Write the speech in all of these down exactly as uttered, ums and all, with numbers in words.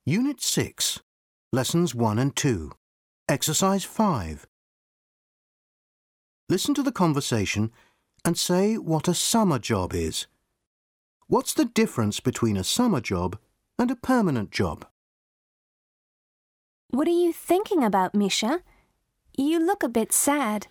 Unit six, Lessons one and two. Exercise five. Listen to the conversation and say what a summer job is. What's the difference between a summer job and a permanent job? What are you thinking about, Misha? You look a bit sad.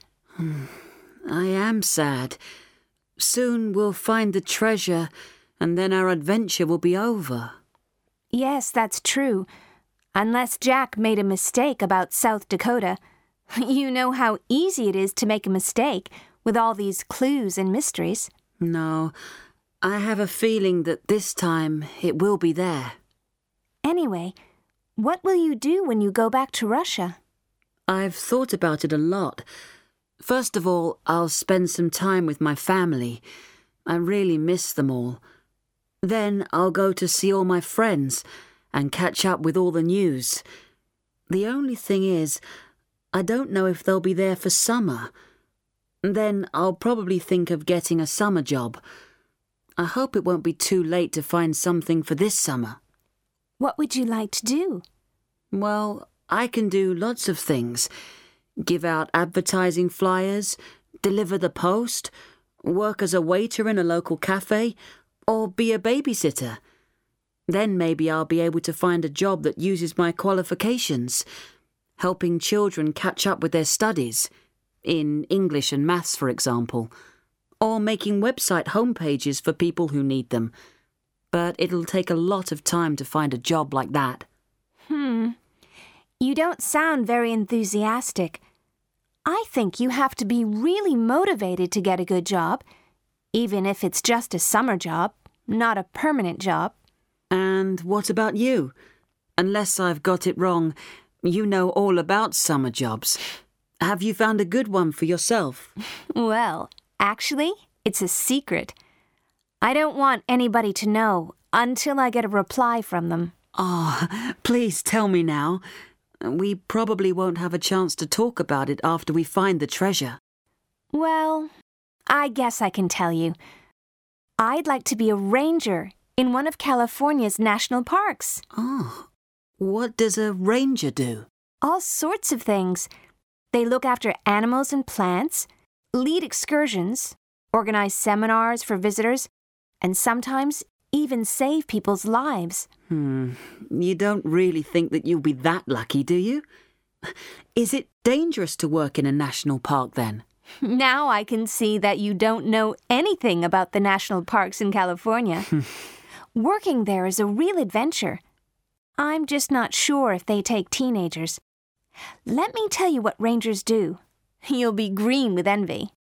I am sad. Soon we'll find the treasure, and then our adventure will be over. Yes, that's true. Unless Jack made a mistake about South Dakota. You know how easy it is to make a mistake with all these clues and mysteries. No, I have a feeling that this time it will be there. Anyway, what will you do when you go back to Russia? I've thought about it a lot. First of all, I'll spend some time with my family. I really miss them all. Then I'll go to see all my friends and catch up with all the news. The only thing is, I don't know if they'll be there for summer. Then I'll probably think of getting a summer job. I hope it won't be too late to find something for this summer. What would you like to do? Well, I can do lots of things. Give out advertising flyers, deliver the post, work as a waiter in a local cafe, or be a babysitter. Then maybe I'll be able to find a job that uses my qualifications, helping children catch up with their studies, in English and maths, for example, or making website homepages for people who need them. But it'll take a lot of time to find a job like that. Hmm. You don't sound very enthusiastic. I think you have to be really motivated to get a good job, even if it's just a summer job, not a permanent job. And what about you? Unless I've got it wrong, you know all about summer jobs. Have you found a good one for yourself? Well, actually, it's a secret. I don't want anybody to know until I get a reply from them. Oh, please tell me now. We probably won't have a chance to talk about it after we find the treasure. Well, I guess I can tell you. I'd like to be a ranger in one of California's national parks. Oh, what does a ranger do? All sorts of things. They look after animals and plants, lead excursions, organize seminars for visitors, and sometimes even save people's lives. Hmm. You don't really think that you'll be that lucky, do you? Is it dangerous to work in a national park then? Now I can see that you don't know anything about the national parks in California. Working there is a real adventure. I'm just not sure if they take teenagers. Let me tell you what rangers do. You'll be green with envy.